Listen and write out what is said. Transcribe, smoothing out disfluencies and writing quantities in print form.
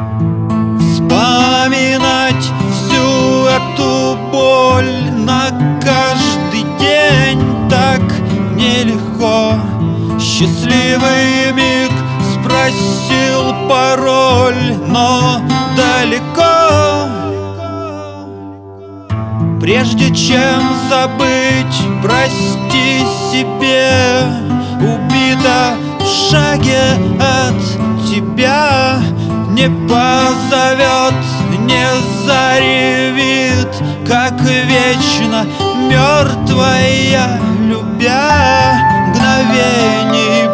Вспоминать всю эту боль на каждый день так нелегко. Счастливый миг, спросил пароль, но далеко. Прежде чем забыть, прости себе, убита в шаге от тебя. Не позовет, не заревит, как вечно мертвая, любя мгновений